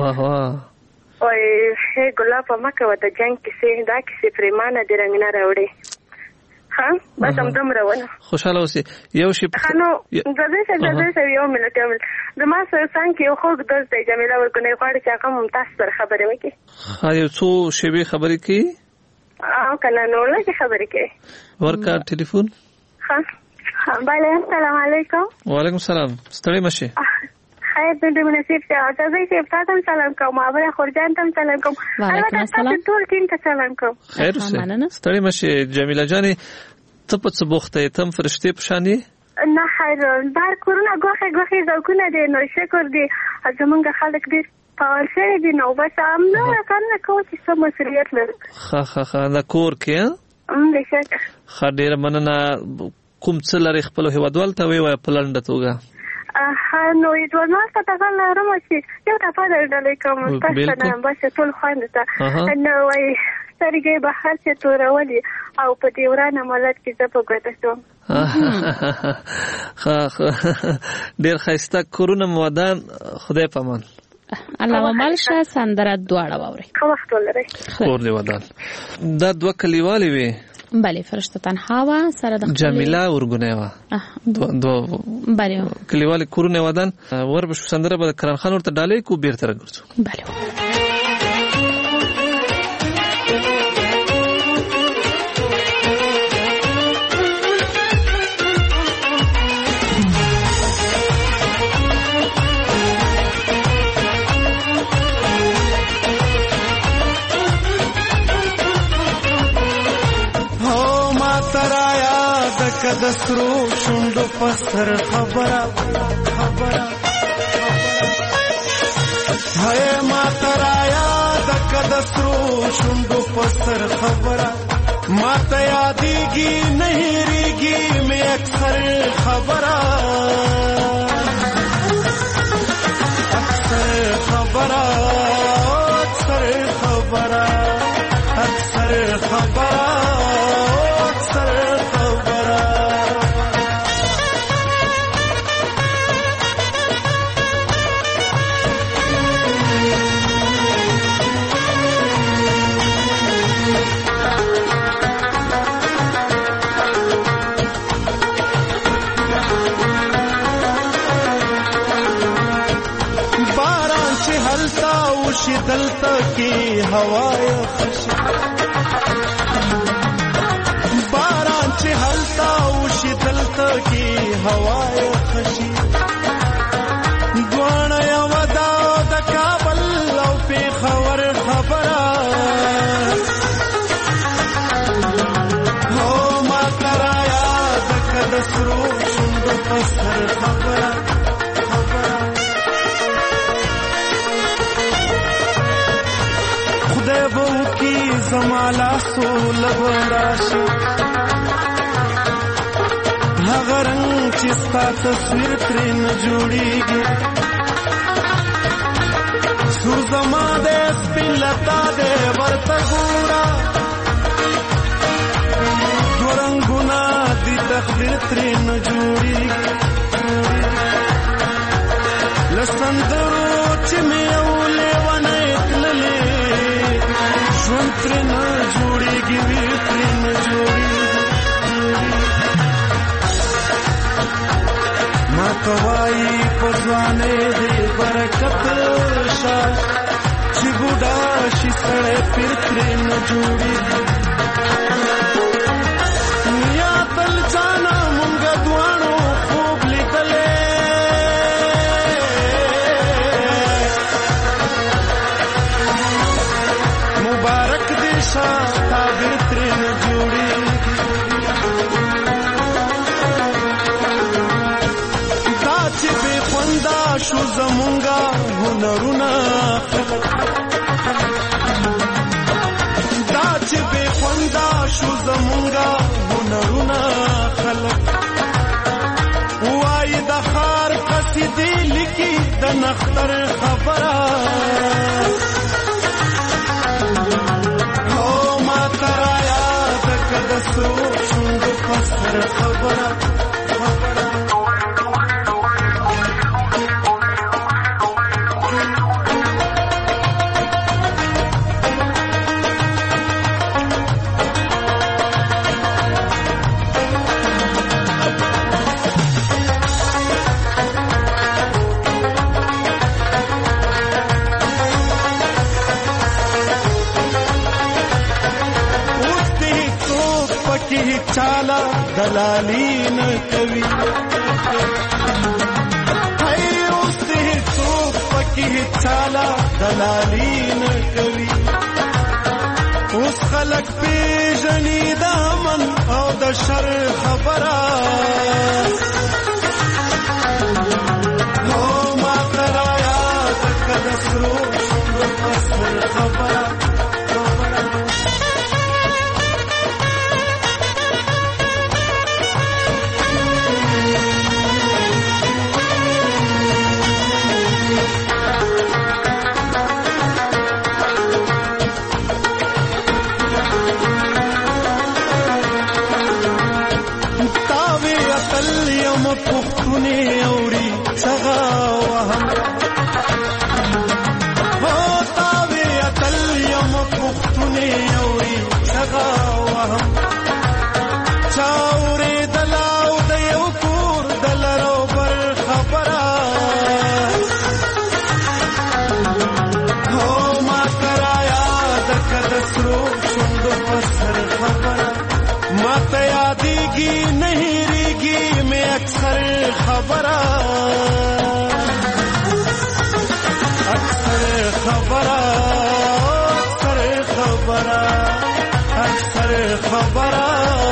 وایي هی ګلابه مه کوه د جنګ کیسې، دا کیسې پرېمانه د رنګ نه راوړې. بس همدومره ونه. خوشحاله اوسې. یو شي نو زه صاحب یو منټ زما سره څنګ کې یو خوږ دوست دی جمیله ورکونی غواړي چې هغه هم تاسو سره خبرې وکړي. یو څو شیبې خبرې کوي؟ او که نه نو لږې خبرې کوي. ورکه ټلیفون. بله السلام علیکم. وعلیکم السلام. ستړې مه شې. خیر دې مناسب شه. تاسو صاحب تاسو هم سلام کوم، ابله خورجان ته هم سلام کوم، البته تاسو ټول ټیم ته سلام کوم. خیر اوسې. ستړې مه شې جمیله جانې. ته په څه بوخته یې؟ ته هم فرشتې په شان یې؟ نه خیر، بهر کورونه ګوښې ذوقونه دی. نو شکر دی زمونږ خلک ډېر فعال شوي دي. نو بس همدغه کارونه کوو چې څه مسؤلیت لرو. ښه د کور کې بېشکه. ښه ډېره مننه. کوم څه لرې خپلو هېوادوالو ته ویې وایه په لنډه توګه؟ نو هېوادوالو ته دغه لرم چې یو دفعه در ډالۍ کوم تاسو نه بس ټول خویندو ته. نو وایي سترګې به هر څه تورولي او په دې وران عملت کې زه په ګوته شوم. ډېر ښایسته کورونه مو ودان. خدای په امان. الله مال شه. سندره دواړه واورئ. ښه وخت ولرئ. کور دې ودان. دا دوه کلیوالې وې؟ بله فرشته تنها وه سره د جمیله ورګونی وه. دوه بله کلیوالې کورونه ودان. وربشو سندره به کرن خان ورته ډالۍ کو، بیرته راګرځو. بله د سرو شونډو پسر خبره هي ما ترایا د سرو شونډو پسر خبره ما ته یادېږي نه هېرېږي مې اکثر خبره اکثر خبره چې دلته کې هوا خوشي باران چې هلتا وشي دلته کې هوا خوشي دوانه یو دا د کابل او پیښور خبره هو ما ترایا د کده سرو شوند پسر خبره خدای وو کی زمالا سول وراشي هغه رنگ چې ستا تصویر ترې نه جوړیږي سور زما دې سپین لتا دې ورته ګورا دوه رنګونه دي تقدیر ترې نه جوړیږي لسندرو چې مې اولې ونه تللې ژوند ترې نه جوړیږي وی ترې نه جوړیږي ما کوي پځوانه دې برکت شا چې بوډا شي سړې پیر ترې نه جوړي یا تل جانا مونږ دوانو خوب لیدلې مبارک دې شا تعبیر ترې نه جوړي چې بے خوندا شو زمونږه هنرونه خلق دا چې بے خوندا شو زمونږه هنرونه خلق وای د خار قصیدې لیکي د نختر خبره او ما ترایا د کده سرو شوند پسر خبره چالا دلالی نه کوي هاي اوس ته څوک پکې چالا دلالی نه کوي اوس خلک پیژني د امن او د شر خبره هو ما ترایا د کده سرو شوند پسر خبره پختونی اوري څنګه وهم هو تاوی اتل یم پختونی اوري څنګه وهم چاوري دلاو د یو کور دلرو پر خبره هو ما کرایا د کده سرو شوند پسر خبره ما ته یادېږي نه هېرېږي مې اکثر خبره اکثر خبره اکثر خبره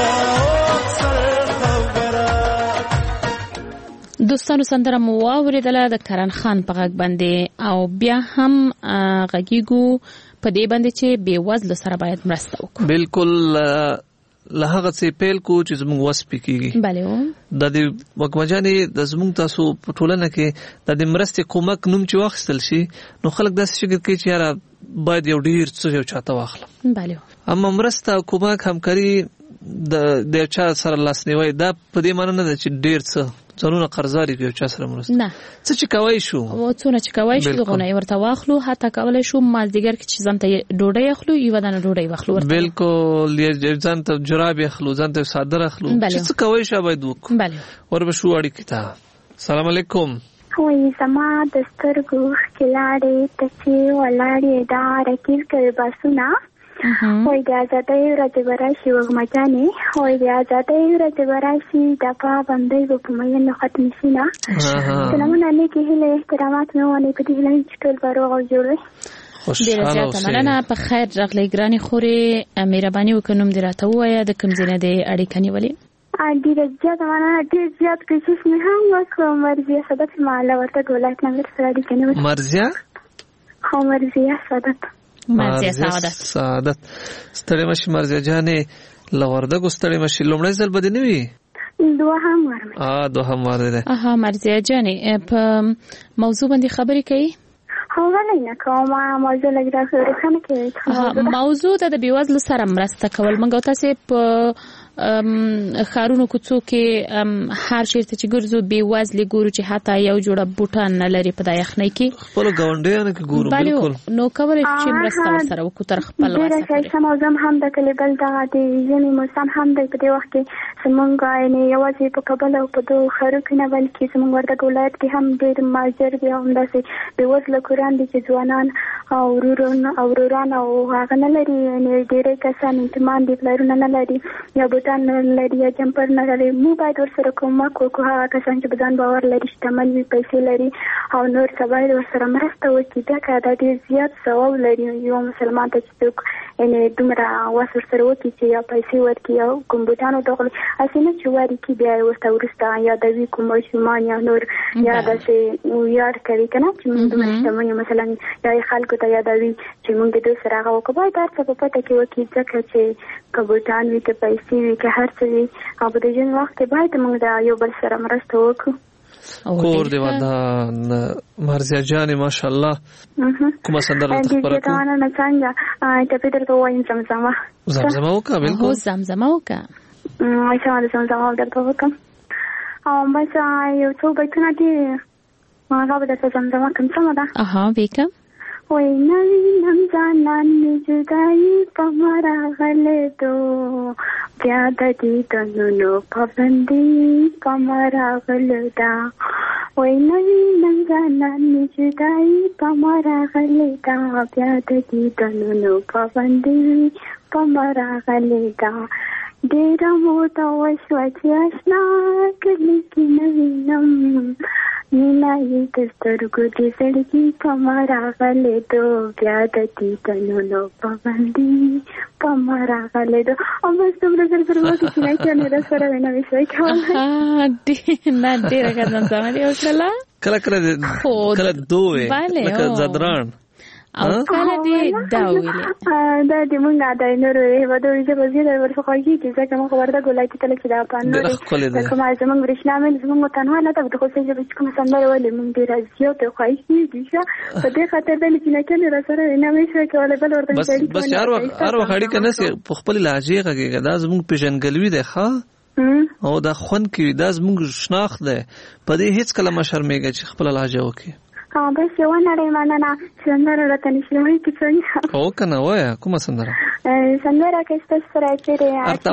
دوستانو سندره مو واوریدله د کرن خان په غږ باندې او بیا هم غږیږو په دې باندې چې بې وزلو سره باید مرسته وکړو بالکل له هغه څه پیل کو چې زموږ وس پکېږي بله و د دې وګمجانې د زموږ تاسو په ټولنه کې د دې مرستې کومک نوم چې واخیستل شي نو خلک داسې فکر کوي چې یاره باید یو ډېر څه یو چاته واخلم بله اما مرسته کومک همکاري د چا سره لاسنیوی دا په دې معنی نه ده چې ډېر څه ځانونه قرضداري کوي چا سره مرسته نه څه چې کوی شو څونه چې کوی شو دغونه ورته واخلو حتی کولی شو مازدیګر کې چې ځان ته ډوډۍ اخلو یوه دانه ډوډۍ واخلو ورته بالکل ځان ته جراب اخلو ځان ته صادر اخلو چې څه کوی شو باید وکړو بله وربشو اړیکې ته سلام علیکم وای زما د سترګو ښکلاړې ته چې ولاړې دا رکیب کوي باسونه وای د ازادۍ ورځې به راشي وږمه وای د ازادۍ ورځې به راشي د پابندۍ به په میینو ختم شي نه سلامونه نیکې هیلې احترامات مې ووایي په دې هیله چې ټول به روغ او جوړ وي ډېره زیاته مننه په خیر راغلی ګرانې خورې مهرباني وکړه نوم دې راته ووایه د کوم ځای نه دې اړیکه نیولې ډېره زیاته مننه ډېر زیات کوشش مې هم وکړ مرضیه صدت ماله ورته ولایت ننګرهار سره اړیکه نیولې مرضیه صدت مرضیه سعادت ستړې مشي مرضیه جانې لوردګو ستړې مشي لومړی ځل به دې نه وي دوهم وار مې دوهم وار دی مرضیه جانې په موضوع باندې خبرې کوي ولې نه کوم موضوع لږ روښانه کوي موضوع د بېوزلو سره مرسته کول موږ تاسو په خارونو کوڅو کې هر چیرته چې ګرځو بېوزلي ګورو چې حتی یو جوړه بوټان نه لري په د یخنۍ کې خپل ګاونډیانو کې ګورو بالکل نو کولی چې مرسته ورسره وکړو تر خپل وسه ډېره ښایسته موضوع هم د کلي بل دغه د ژمي موسم هم دی په دې وخت کې زموږ یوازې په کابل او په دغو ښارو کې نه بلکې زموږ وردګ ولایت کې هم ډېر مهاجر دي او همداسې بېوزله کوران دي چې ځوانان او وروران او هغه نه لري ډېری کسان یتیمان دي پلرونه نه لري یا بوټان نه لري یا جمپر نه لري موږ باید ورسره کومک وکړو هغه کسان چې په ځان باور لري شتمن وي پیسې لري او نور څه باید ورسره مرسته وکړي ځکه دا ډېر زیات ثواب لري یو مسلمان ته چې څوک دومره وس ورسره وکړي چې یا پیسې ورکړي او کوم بوټان ودغلي هسې نه چې واري کړي بیا یې ورته وروسته یادوي کوم ماشومان یا نور یا داسې یاد کوي که نه چې موږ دومره شتمن یو مثلا یا یې خلکو ته یادوي چې موږ د دوی سره هغه وکړو باید هر څه په پټه کې وکړي ځکه چې که بوټان وي که پیسې وي که هر څه وي او په د ژوند وخت کې باید موږ د یو بل سره مرسته وکړو کور دی ودان مرضیه جانې ماشاءالله کومه سندره درته خپره کړو نه څنګه ټپې درته ووایم زمزمه وکړه بالکل زمزمه وکړه د زمزمه درته وکړم او بس یو څو بیتونه دي هغه به درته زمزمه کړم سمه ده وکړه وای نوی نمزانان می جدائی پا مراغلے دو بیاد دیدنونو پابندی پا مراغلے دا وای نوی نمزانان می جدائی پا مراغلے دا بیاد دیدنونو پابندی پا مراغلے دا ډېره موده وشوه چې اشنا کلي کې نه وینم مینا یې د سترګو د زړګي په ما راغلېدو بیا د دیدنونو پابندي په ما راغلېدو او بس دومره زر وکړي چې نه کېنې را سره وینا وي شوی کولی نه ډېره ښه زمزمه دې وکړله کله دوی لکه زدران او کله دې دا ویلې دا د مونږ د نورو هېوادونو ژبه زیاته ورڅخه خوښېږي ځکه موږ وردګ ولایت کې کله چې دا افغان نورې کومه زموږ برېښنا مې زموږ وطنوال نه ده د خوښۍ ژبه چې کومه سندره ولې موږ ډېره زیاته خوښېږي ښه په دې خاطر دی چې نه کېنې را سره وینا مې شوی کولی بل ورته بس هر وخت اړیکه نسي په خپلې لهجې غږېږه دا زموږ پېژندګلوي دی ښه او دا خوند کوي دا زموږ شناخت دی په دې هېڅکله مه شرمېږه چې خپله لهجه وکړي بس یو نړۍ مننه سندره راته نشي وایي که څنګه او که نه وایه کومه سندره سندره که ستاسو سره چېرې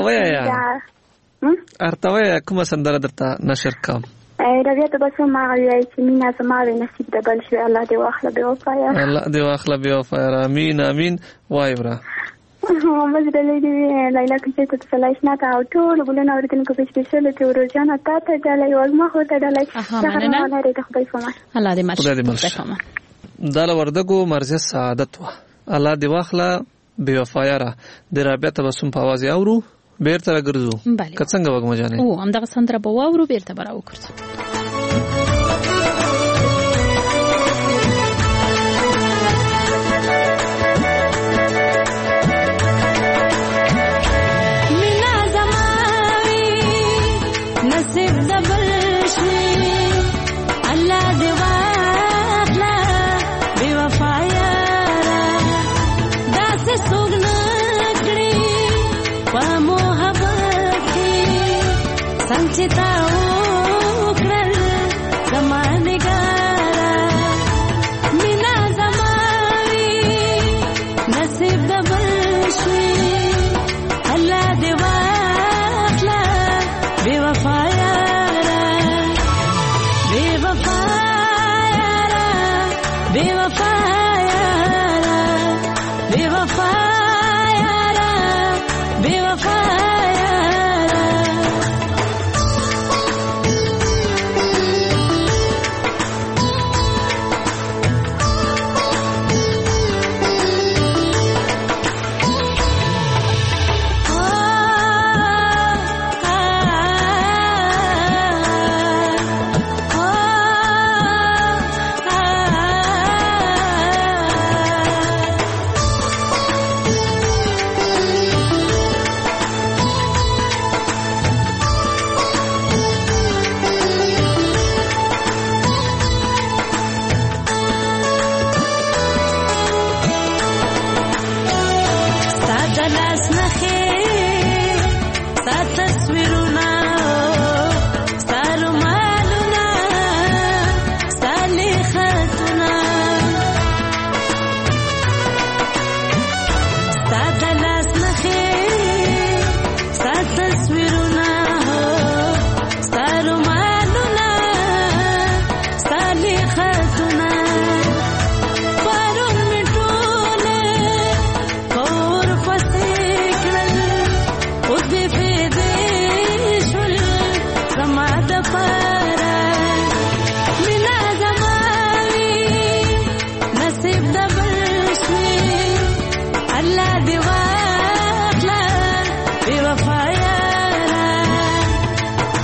ارته وایه کومه سندره درته نشر کړم رویه ته بس هم هغه وایي چې مینه زما وې نصیب د بل شوې الله دې واخله بېوفایه الله دې واخله بېوفایه امین امین وایې وره بس ډلې دې لیلا کوچۍ ته سلایشنا ته او ټولو ګلونه اورېدونکو په سپېشل کې وروجانه تا ته ډالۍ وږمه خو ته ډالۍ لرې د خدای په امان الله دې مل دا له وردګو مرضیه سعادت وه الله دې واخله بېوفایه را د رابعه تبسم په اواز یې اورو بېرته راګرځو که څنګه وږمه جانې همدغه سندره به واورو بېرته به راوګرځو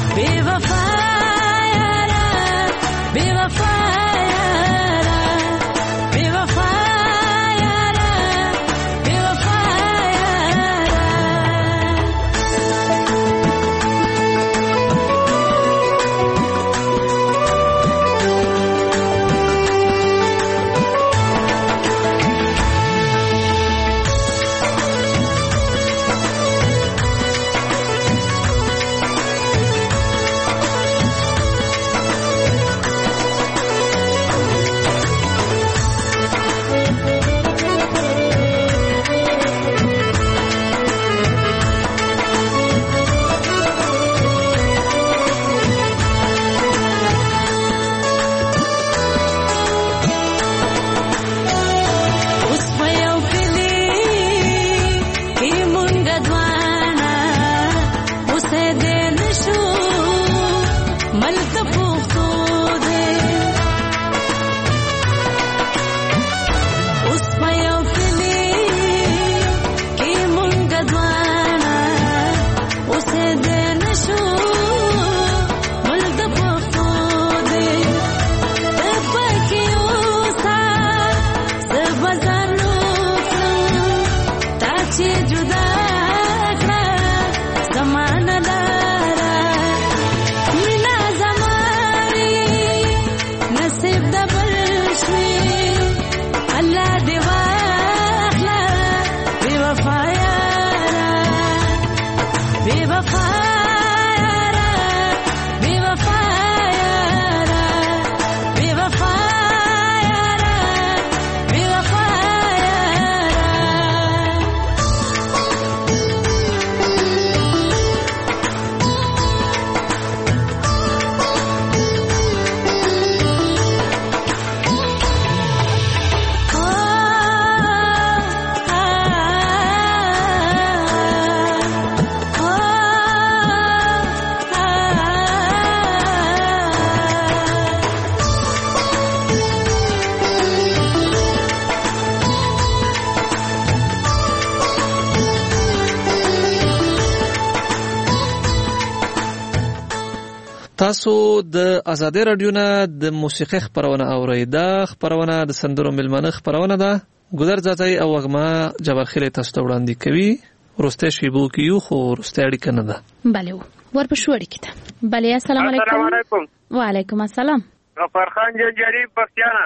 تاسو د آزادۍ رادیو نه د موسیقۍ خبرونه اورئ. دا خبرونه د سندرو ملمنه خبرونه ده. ګودر ځای او وګما جبرخیل تاسو ته وړاندې کوي. ورسته شیبو کیو خو ورسته اړیکه نه ده. بله ورپښو اړیکه ده. بله السلام علیکم. السلام علیکم. وعلیکم السلام. غفار خان جنجالی پښتیانا.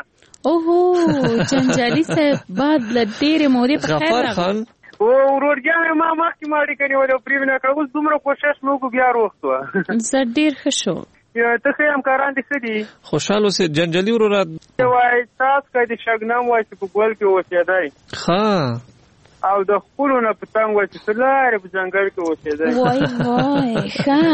اوهو جنجالی صاحب بعد لډیر مودې په خیر. غفار خان او ورورګان ما مخکې ماړي کني ولې پریونه کړو دومره کوشش مو کو بیا وروسته زړ ډیر خشو ته خې همکاران دي سدي خوشاله سي جنجالي ورور وای تاسو کدي شګنام وای چې په ګول کې اوسېدای ها او د خپلونه پتنګ وای چې لاره په ځنګل کې اوسېدای وای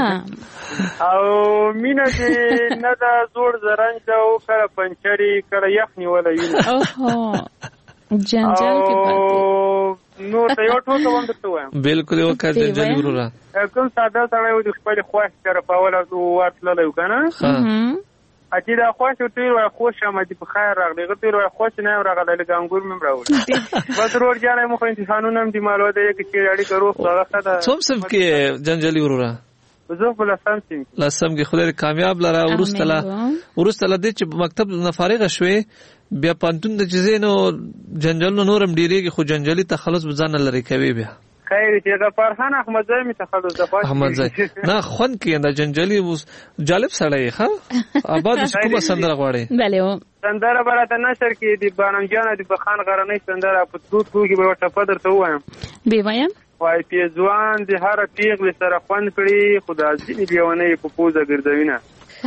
ښه او مینا دې نه دا زوړ زرنګ او کړه پنچري کړه یخني ولا ویني اوه جنجال کې پاتې نو ته یو ټول کوم درته وایم بالکل یو کار جنجال ورورا کوم ساده سره یو د خپل خواش سره په ولا واتللو کنه اته دا خواش ته وای خوش آمدی په خیر راغلی غته وای خوش نه راغلی لګانګور مم راوړل بس ورور جانه مخ امتحانونه هم دی مالو ده کې اړي کرو هغه خدا څوم سم کې جنجال ورورا زه په لسم کې خدای کامیاب لره ورستله دې چې مکتب نه فارغ شوي بیا پانتون د جزینو جنجال نورم ډیریږي خو جنجالي تخلص بزانه لري کوي بیا خیر چې غفار خان احمد زای می تخلص د پات احمد زای نه خون کې د جنجالي جالب سړی ښه آباد کومه سندره غواړي بله سندره برات نشر کې دی بانم جان دی بخان غرنۍ سندره په دوت کوږي به ټپ درته وایم بی وایم وای پیزوان د هر پیغل سره خوند کړي خدا دې دیونه په پوزه ګرځوینه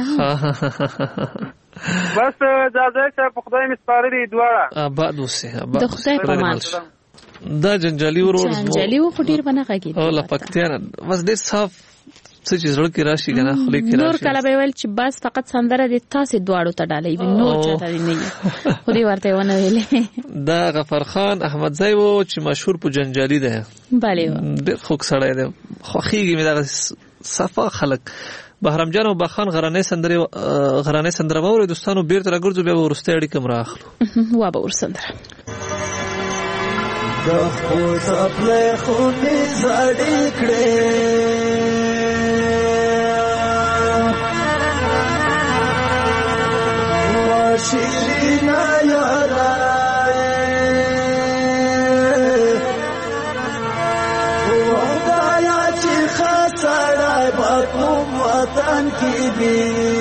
بس اجازه ته په خدای مسپارلې دواړه آباد اوسه د خدای په مان دا جنجالي ورور جنجالي و خټیر بنه کېږي او لپکتیان بس ډېر صاف څه چې زړه کې راشي کنه خلی کې راشي نور کله به ویل چې بس فقط سندره د تاسو دواړو ته ډالې نور چاته نه خو دې ورته ونه ویلې دا غفر خان احمد زای وو چې مشهور په جنجالي ده bale ډېر خوږ سړی دی خوښیږي مې دا صفا خلک بهرام جان او بخان غرانې سندره باور دوستانو بیرته راګرځو بیا ورسته اړیکه مراخلو وا به ور سندره د خپل خپل خونې زړې کړې شیرینا یارای خدایا چې خسړای په کوم وطن کې دی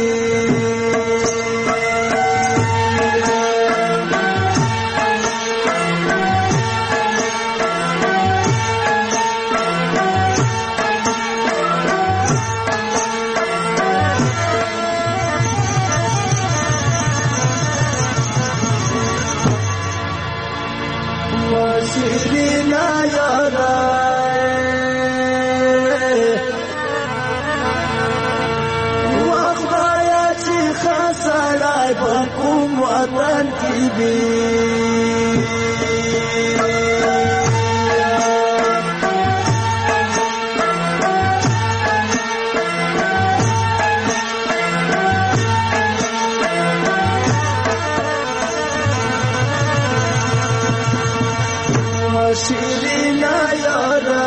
وطن کی بھی شیرینا یارا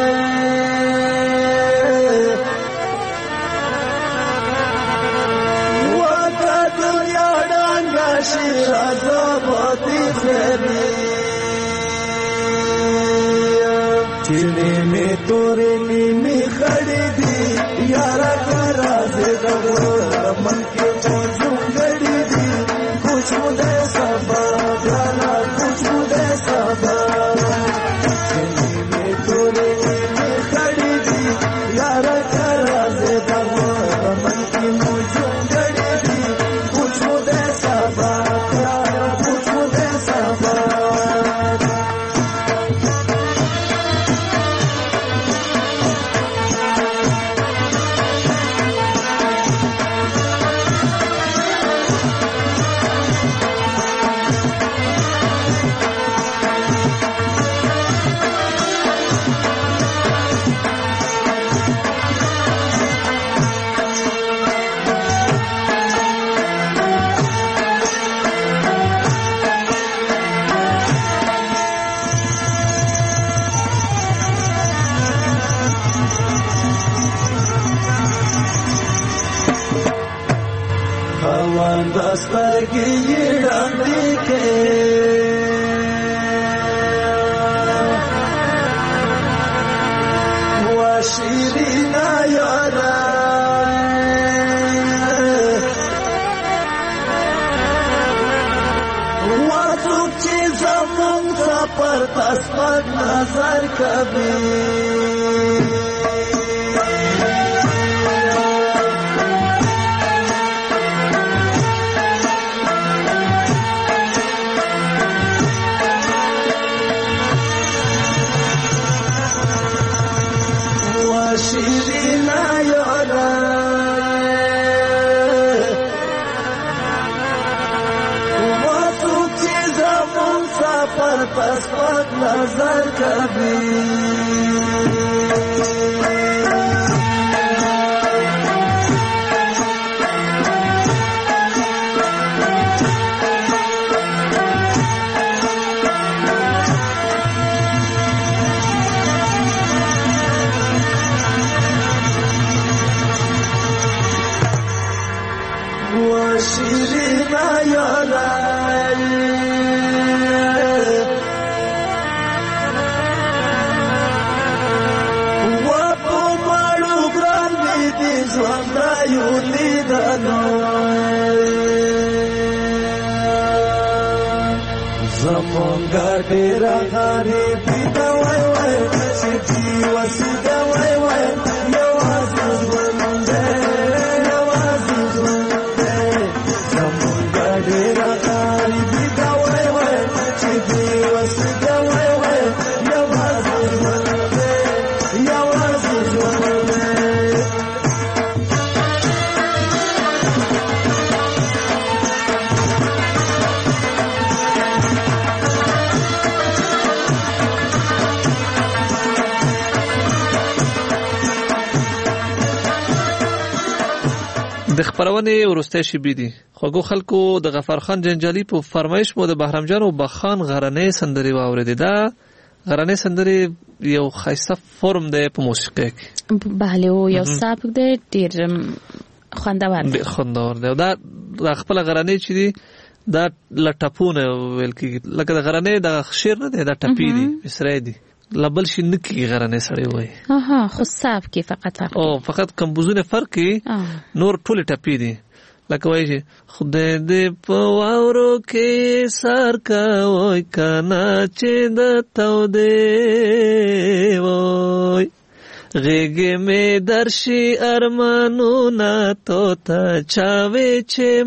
چلے میں تورے میں کھڑی دی یارا کرا سے من کے موجوں گڑی دی کچھ مجھے سبا جانا کچھ مجھے سبا چلے میں تورے میں کھڑی دی یارا کرا سے من کے موجوں گڑی دی کچھ مجھے سبا کچھ مجھے سبا दस्तर की डांडी के वशीरीना यारा वासुक चीज मंसा पर तस्मत नजर कभी شیرینا یارا واسو چیزا منسا پر پسپت نظر کبھی شیرینا یارا وپو مالو گران بیدی زواندا یولی دانو زمونگا دیرا غاری بیدا وای وای شیدی وسیدا وای وای یوازی زوانده د خبرونه ورسته شي دي خوګو خلکو د غفار خان جنجالي په فرمایش مو د بهرام جان او بخان غرنې سندري واوریدل دا غرنې سندري یو خاصه فرم ده په موسیقي کې bale او یو سابق ده ډیر خوندور ده دا خپل غرنې چې دي دا لټپونه ویل کیږي لکه د غرنې د شیر نه دی دا ټپی دي اسرای دي لبل شي نکی غرنې سړی وای خو صاف کې فقط او فقط کمبوزونه فرق کې نور ټول ټپی دي لکه وای چې خدای دې په واورو کې سار کا وای کنا چې د تو دې وای غیږ مې درشي ارمانونه تو ته چاوي چې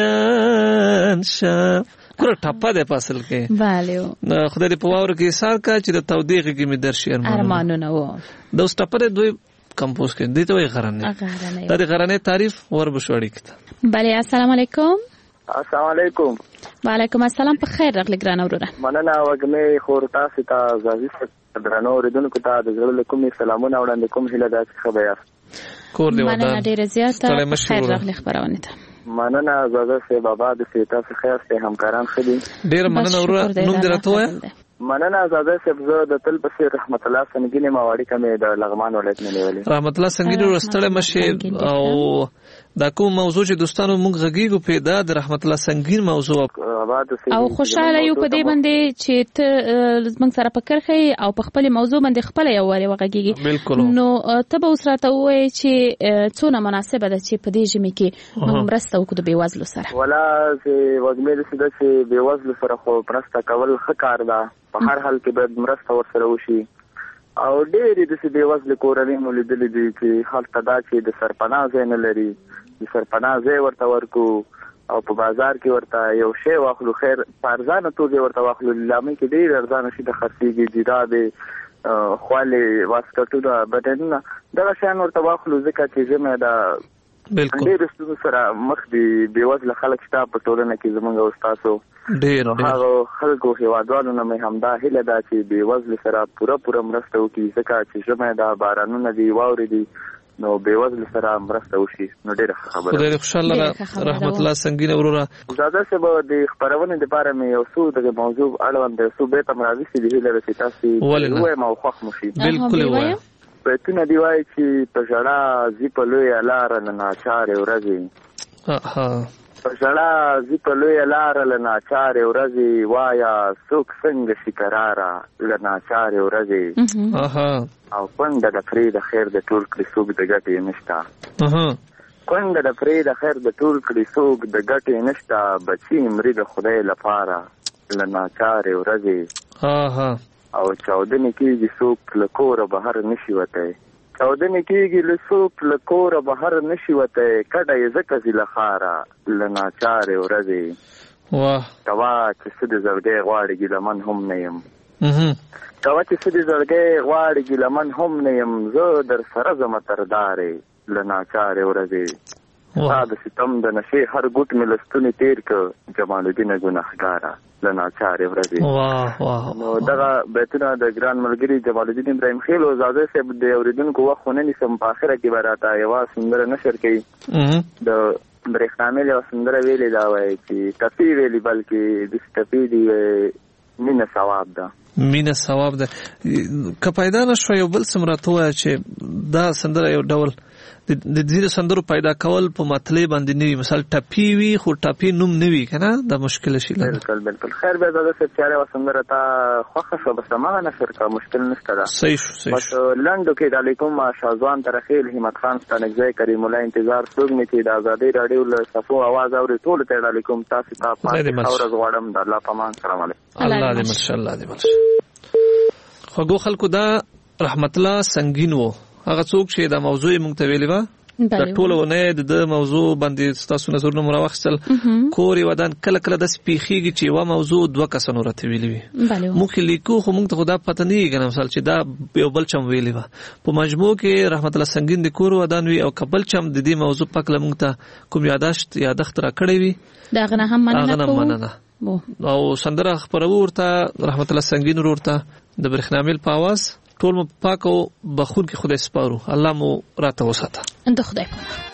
مایان شاف کور ټپه ده پاسل کې والو خدای دې په واورو کې سار کا چې د تو دې غیږ مې درشي ارمانونه و د اوس ټپه دوی کمپوز کې دي ته غرنې د غرنې تعریف ور بشوړی کته بله السلام علیکم السلام علیکم وعلیکم السلام په خیر راغلی ګران اوروره مننه وګمې خور تاسو ته عزیز درنو اوریدونکو ته د زړه له کومې سلامونه وړاندې کوم هیله ده چې ښه به یاست کور دې ودان مننه ډېره زیاته په خیر راغلی خپرونې ته مننه زازه سه بابا د سیتا څخه خیر سه همکاران ښه دي ډېر مننه اوروره نوم دې راته وایه مننه زازه سه زه د تل پسې رحمت الله سنگینې مواړي کمې د لغمان ولایت نه نیولې رحمت الله سنگینې ورستړې مشه او دا کوم موضوع چې دوستانو موږ غږیږو پیدا د رحمت الله سنگین موضوع او خوشاله یو په دې باندې چې ته موږ سره پکرخې او په خپل موضوع باندې خپل یو وری وغږیږي نو ته به اوس راته وایې چې څونه مناسبه ده چې په دې ژمي کې موږ مرسته وکړو د بېوزلو سره ولا چې وګمې داسې ده چې بېوزلو سره خو مرسته کول ښه کار ده په هر حال کې باید مرسته ورسره وشي او ډېرې داسې بېوزلې کورنۍ مو لیدلې دي چې هلته دا چې د سرپناه ځای نه لري د سرپناه ځای ورته ورکو او په بازار کې ورته یو شی واخلو خیر په ارزانه توګه ورته واخلو لیلامۍ کې ډېر ارزانه شي د خرڅېږي جرابې خوالې واسکټونه بټنونه دغه شیان ورته واخلو ځکه چې ژمی ده ډېرو ستونزو سره مخ دي بېوزله خلک شته په ټولنه کې زموږ او ستاسو هغو خلکو هېوادوالو نه مې همدا هیله ده چې بېوزلو سره پوره مرسته وکړي ځکه چې ژمی ده بارانونه دي واورې دي نو بېوزلو سره مرسته وشي نو ډېره ښه خبره خدای دې خوشحاله رحمت الله سنگین وروره زاده صاحب د خپرونې دپاره مې یو څو دغه موضوع اړوند یو څو بیته مې راویستي دي هیله ده چې تاسې ووایم او خوښ مو شي بلکل ووایم بیتونه دي وایي چې په ژړا ځي په لویه لاره له ناچارې ورځې په ژړا ځي په لویه لاره له ناچارې ورځې وایه څوک څنګه شي کراره له ناچارې ورځې او کونډه د پرې د خیر د ټول کړي څوک د ګټې نشته کونډه د پرې د خیر د ټول کړي څوک د ګټې نشته بچي مري د خدای لپاره له ناچارې ورځې او چاودنې کېږي څوک له کوره بهر نشي وتی چاودنې کېږي له څوک له کوره بهر نشي وتی کډه یې ځکه ځي له ښاره له ناچارې ورځې کوه چې څه د زړګی غواړي ګیلمن هم نه یم کوه چې څه د زړګی غواړي ګیلمن هم نه یم زه در سره ځمه تردارې له ناچارې ورځې ستا د ستم د نشې هر ګوټ مې له ستونې تېر که جمال الدینه ګنهګاره له ناچارې ورځې نو دغه بیتونه د ګران ملګري جمال الدین ابراهیم خیل او زاده صاحب د اورېدونکو وخت خو نه نیسم په اخره کې به راته یوه سندره نشر کوي د برېښنامېل یوه سندره ویلې دا وایي چې ټپي ویلي بلکې داسې ټپي دي مینه ثواب ده مینه ثواب ده که پیدا نشوه یو بل څه م راته ووایه چې دا سندره یو ډول د ځینو سندرو پیدا کول په مطلع باندې نه وي مثال ټپي وي خو ټپي نوم نه وي که نه دا مشکله شي بلکل خیر بیا زاده صاحب چې یوه سندره تا خوښه شوه بس هماغه نشر کړه مشکل نشته ده صحیح شو بس لنډو کې د علیکم شاهزوان ترخیل همت خان ستانکزی کریم الله انتظار څوک مې چې د ازادۍ راډیو له صفو اواز اوري ټولو ته د علیکم تاسې ته پاتې ښه ورځ غواړم د الله په امان سلام علیکم الله دې ملشه الله دې ملشه خوږو خلکو دا رحمت الله سنگین و هغه څوک چې دا موضوع موږ ته ویلې وه د ټوله ونه د موضوع باندې ستاسو نظرونه مو راواخیستل کور یې ودان کله کله داسې پیښیږي چې یوه موضوع دوه کسانو راته ویلې وي موږ لیکو خو موږ ته خو دا پته نه وي که نه مثال چې دا یو بل چم ویلې وه په مجموع کې رحمت الله سنگین د کور ودان وي او که بل چم د دې موضوع په هکله موږ ته کوم یادښت راکړی وي د هغه نه هم مننه او سندره خپروو ورته رحمت الله سنگین ورته د برېښنامېل په اواز ټول مو پاک او بخون کې خدای سپارو الله مو راته وساته د خدای په